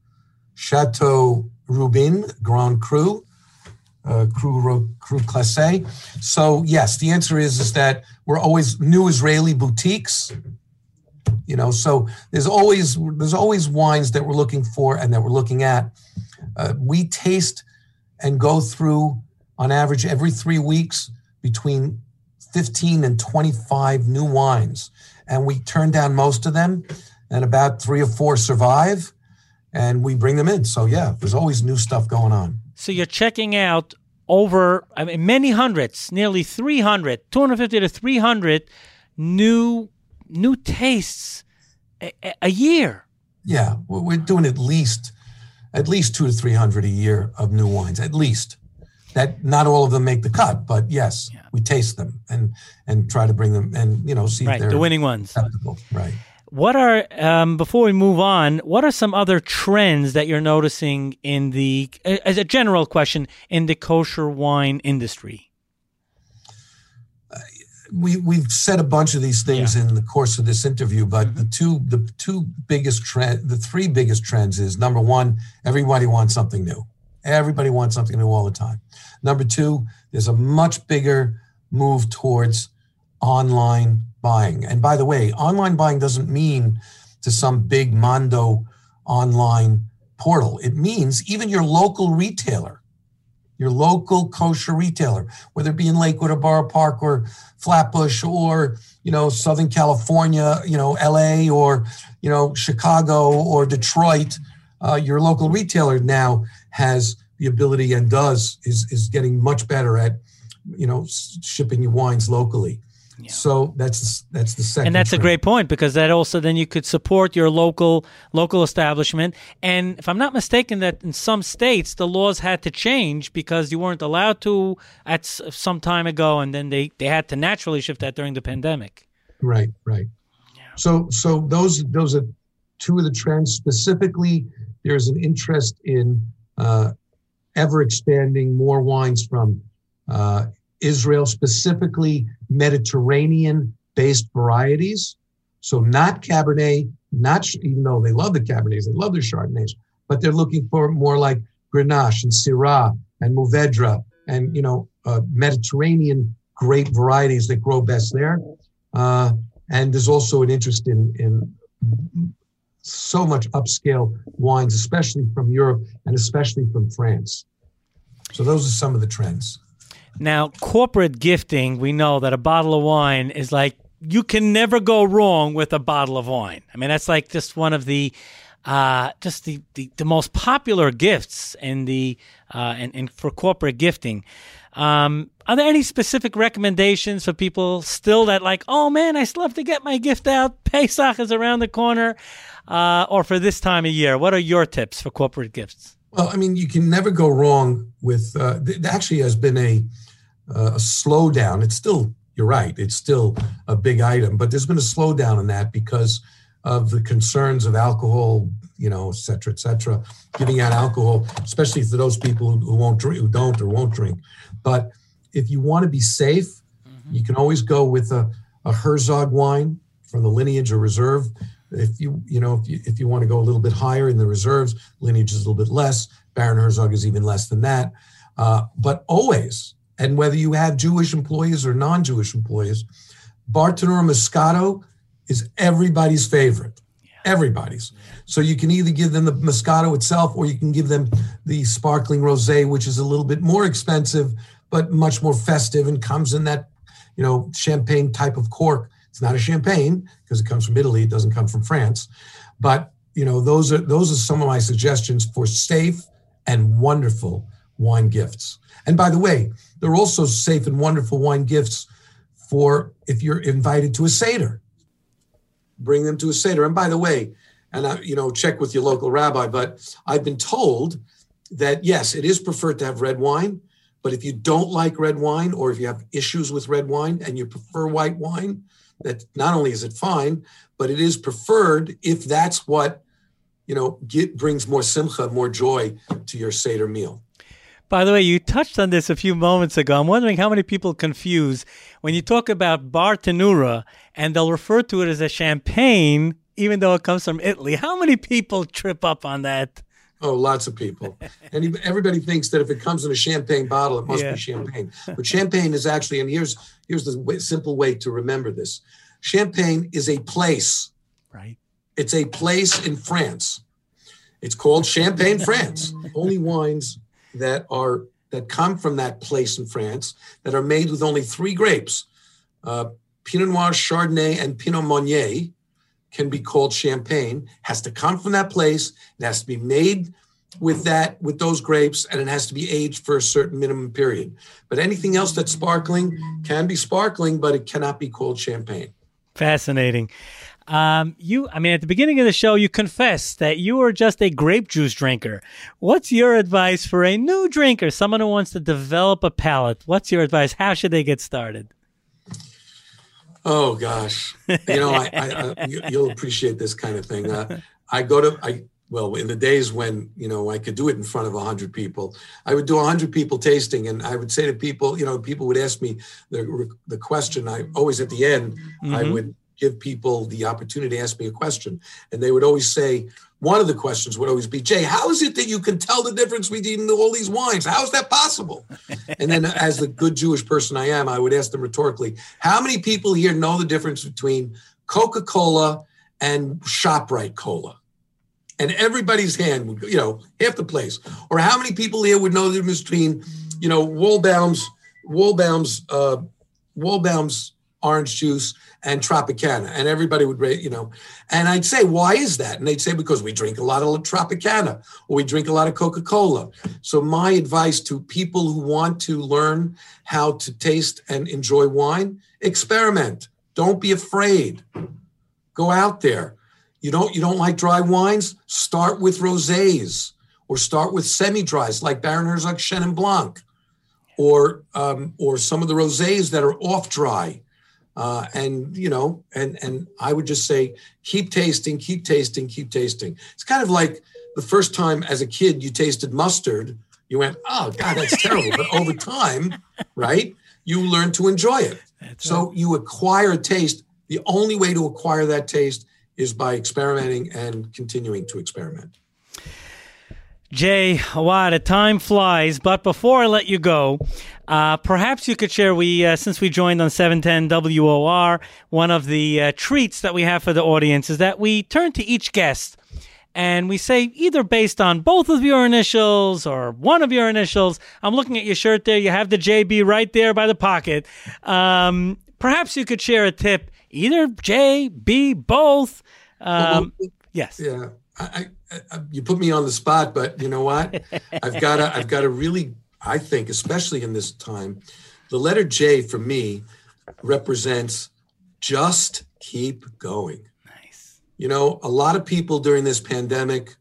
Chateau Rubin Grand Cru, uh, Cru Cru Classé. So yes, the answer is is that we're always new Israeli boutiques. You know, so there's always there's always wines that we're looking for and that we're looking at. Uh, we taste and go through, on average, every three weeks between fifteen and twenty-five new wines, and we turn down most of them, and about three or four survive. And we bring them in. So, yeah, there's always new stuff going on. So you're checking out over I mean, many hundreds, nearly three hundred, two hundred fifty to three hundred new new tastes a, a year. Yeah, we're doing at least at least two to three hundred a year of new wines, at least. That not all of them make the cut, but yes, yeah. we taste them and and try to bring them and, you know, see right, if they're the winning ones. Acceptable. Right. What are, um, before we move on, what are some other trends that you're noticing in the, as a general question, in the kosher wine industry? Uh, we, we've said a bunch of these things yeah. in the course of this interview, but mm-hmm. the two the two biggest trend, the three biggest trends is, number one, everybody wants something new. Everybody wants something new all the time. Number two, there's a much bigger move towards online buying. And by the way, online buying doesn't mean to some big Mondo online portal. It means even your local retailer, your local kosher retailer, whether it be in Lakewood or Borough Park or Flatbush or, you know, Southern California, you know, L A or, you know, Chicago or Detroit, uh, your local retailer now has the ability and does, is, is getting much better at, you know, shipping your wines locally. Yeah. So that's that's the second. And that's trend. a great point, because that also then you could support your local local establishment. And if I'm not mistaken, that in some states the laws had to change because you weren't allowed to at s- some time ago, and then they, they had to naturally shift that during the pandemic. Right, right. Yeah. So so those those are two of the trends. Specifically, there's an interest in uh, ever expanding more wines from uh, Israel, specifically Mediterranean-based varieties. So not Cabernet, not even though they love the Cabernets, they love their Chardonnays, but they're looking for more like Grenache and Syrah and Mourvedre and, you know, uh, Mediterranean grape varieties that grow best there. Uh, and there's also an interest in, in so much upscale wines, especially from Europe and especially from France. So those are some of the trends. Now, corporate gifting, we know that a bottle of wine is like, you can never go wrong with a bottle of wine. I mean, that's like just one of the, uh, just the, the, the most popular gifts in the, uh, in, in for corporate gifting. Um, are there any specific recommendations for people still that like, oh man, I still have to get my gift out. Pesach is around the corner, uh, or for this time of year? What are your tips for corporate gifts? Well, I mean, you can never go wrong with, uh, th- actually has been a, uh, a slowdown. It's still, you're right, it's still a big item, but there's been a slowdown in that because of the concerns of alcohol, you know, et cetera, et cetera, giving out alcohol, especially for those people who, who won't drink, who don't or won't drink. But if you want to be safe, mm-hmm. you can always go with a, a Herzog wine from the lineage or reserve. If you, you know, if you, if you want to go a little bit higher in the reserves, lineage is a little bit less. Baron Herzog is even less than that. Uh, but always, and whether you have Jewish employees or non-Jewish employees, Bartonura Moscato is everybody's favorite. Yeah. Everybody's. Yeah. So you can either give them the Moscato itself, or you can give them the sparkling rosé, which is a little bit more expensive, but much more festive and comes in that, you know, champagne type of cork. It's not a champagne because it comes from Italy. It doesn't come from France. But, you know, those are those are some of my suggestions for safe and wonderful wine gifts. And by the way, there are also safe and wonderful wine gifts for if you're invited to a Seder. Bring them to a Seder. And by the way, and I, you know, check with your local rabbi, but I've been told that, yes, it is preferred to have red wine. But if you don't like red wine, or if you have issues with red wine and you prefer white wine, that not only is it fine, but it is preferred if that's what, you know, get, brings more simcha, more joy to your Seder meal. By the way, you touched on this a few moments ago. I'm wondering how many people confuse when you talk about Bartonura and they'll refer to it as a champagne, even though it comes from Italy. How many people trip up on that? Oh, lots of people. And everybody thinks that if it comes in a champagne bottle, it must yeah. be champagne. But champagne is actually, and here's here's the way, simple way to remember this. Champagne is a place. Right. It's a place in France. It's called Champagne, France. Only wines that are that come from that place in France that are made with only three grapes, uh, Pinot Noir, Chardonnay, and Pinot Meunier, can be called champagne. Has to come from that place. It has to be made with that, with those grapes, and it has to be aged for a certain minimum period. But anything else that's sparkling can be sparkling, but it cannot be called champagne. Fascinating. Um, you, I mean, at the beginning of the show, you confessed that you were just a grape juice drinker. What's your advice for a new drinker, someone who wants to develop a palate? What's your advice? How should they get started? Oh gosh, you know, I, I, I you'll appreciate this kind of thing. Uh, I go to, I well, in the days when you know I could do it in front of a hundred people, I would do a hundred people tasting, and I would say to people, you know, people would ask me the the question. I always at the end, mm-hmm. I would give people the opportunity to ask me a question, and they would always say, one of the questions would always be, Jay, how is it that you can tell the difference between all these wines? How is that possible? And then as the good Jewish person I am, I would ask them rhetorically, how many people here know the difference between Coca-Cola and ShopRite Cola? And everybody's hand would go, you know, half the place. Or how many people here would know the difference between, you know, Waldbaum's, Waldbaum's, uh, Waldbaum's orange juice, and Tropicana. And everybody would, you know, and I'd say, why is that? And they'd say, because we drink a lot of Tropicana, or we drink a lot of Coca-Cola. So my advice to people who want to learn how to taste and enjoy wine, experiment. Don't be afraid. Go out there. You don't, you don't like dry wines? Start with rosés, or start with semi-dries like Baron Herzog Chenin Blanc, or um, or some of the rosés that are off dry. Uh, and, you know, and, and I would just say, keep tasting, keep tasting, keep tasting. It's kind of like the first time as a kid you tasted mustard, you went, oh, God, that's terrible. But over time, right, you learn to enjoy it. That's so right. You acquire a taste. The only way to acquire that taste is by experimenting and continuing to experiment. Jay, wow, the time flies. But before I let you go, uh, perhaps you could share, we uh, since we joined on seven ten W O R, one of the uh, treats that we have for the audience is that we turn to each guest and we say, either based on both of your initials or one of your initials, I'm looking at your shirt there, you have the J B right there by the pocket. Um, perhaps you could share a tip, either J, B, both. Um, well, yes. Yeah. I, I, you put me on the spot, but you know what? I've got to, I've got to really, I think, especially in this time, the letter J for me represents just keep going. Nice. You know, a lot of people during this pandemic,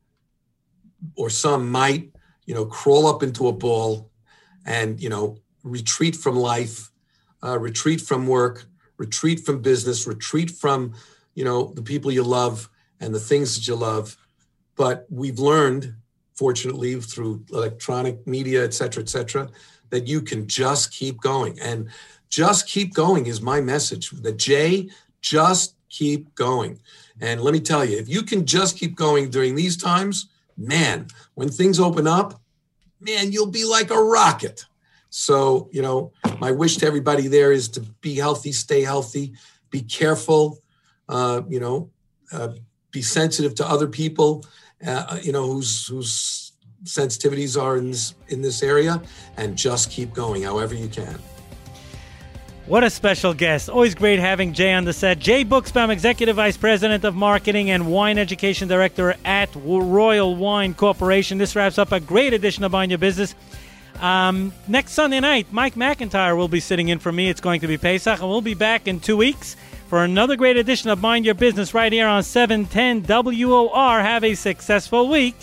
or some might, you know, crawl up into a ball and, you know, retreat from life, uh, retreat from work, retreat from business, retreat from, you know, the people you love and the things that you love. But we've learned, fortunately, through electronic media, et cetera, et cetera, that you can just keep going. And just keep going is my message. The J, just keep going. And let me tell you, if you can just keep going during these times, man, when things open up, man, you'll be like a rocket. So, you know, my wish to everybody there is to be healthy, stay healthy, be careful, uh, you know, uh, be sensitive to other people, uh, you know, whose whose sensitivities are in this in this area, and just keep going however you can. What a special guest. Always great having Jay on the set. Jay Buchsbaum, Executive Vice President of Marketing and Wine Education Director at Royal Wine Corporation. This wraps up a great edition of Mind Your Business. Um, next Sunday night, Mike McIntyre will be sitting in for me. It's going to be Pesach, and we'll be back in two weeks for another great edition of Mind Your Business right here on seven ten W O R. Have a successful week.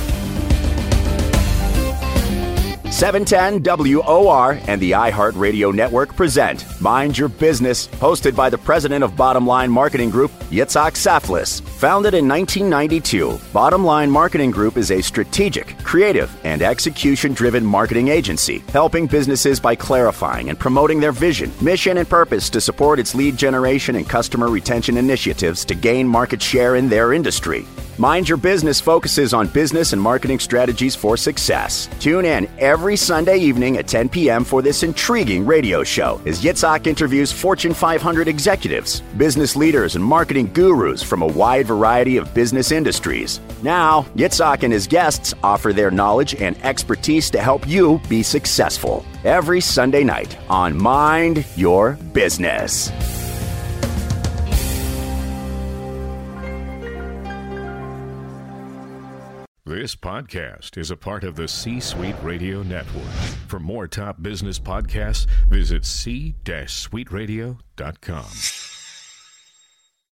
seven ten W O R and the iHeartRadio Network present Mind Your Business, hosted by the president of Bottom Line Marketing Group, Yitzhak Saflis. Founded in nineteen ninety-two, Bottom Line Marketing Group is a strategic, creative, and execution-driven marketing agency, helping businesses by clarifying and promoting their vision, mission, and purpose to support its lead generation and customer retention initiatives to gain market share in their industry. Mind Your Business focuses on business and marketing strategies for success. Tune in every Sunday evening at ten p.m. for this intriguing radio show as Yitzhak interviews Fortune five hundred executives, business leaders, and marketing gurus from a wide variety of business industries. Now, Yitzhak and his guests offer their knowledge and expertise to help you be successful. Every Sunday night on Mind Your Business. This podcast is a part of the C-Suite Radio Network. For more top business podcasts, visit c suite radio dot com.